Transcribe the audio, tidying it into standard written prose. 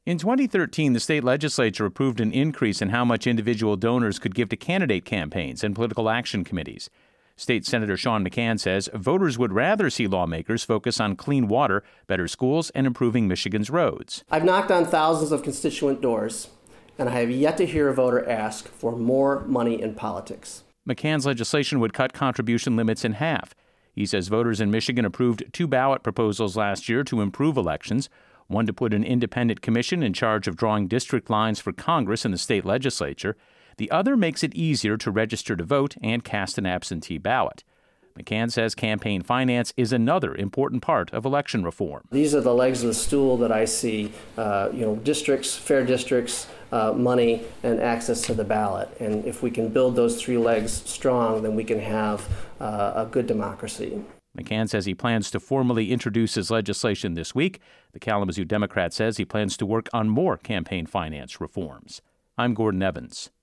In 2013, the state legislature approved an increase in how much individual donors could give to candidate campaigns and political action committees. State Senator Sean McCann says voters would rather see lawmakers focus on clean water, better schools, and improving Michigan's roads. I've knocked on thousands of constituent doors, and I have yet to hear a voter ask for more money in politics. McCann's legislation would cut contribution limits in half. He says voters in Michigan approved 2 ballot proposals last year to improve elections, one to put an independent commission in charge of drawing district lines for Congress and the state legislature. The other makes it easier to register to vote and cast an absentee ballot. McCann says campaign finance is another important part of election reform. These are the legs of the stool that I see, districts, fair districts, money, and access to the ballot. And if we can build those 3 legs strong, then we can have a good democracy. McCann says he plans to formally introduce his legislation this week. The Kalamazoo Democrat says he plans to work on more campaign finance reforms. I'm Gordon Evans.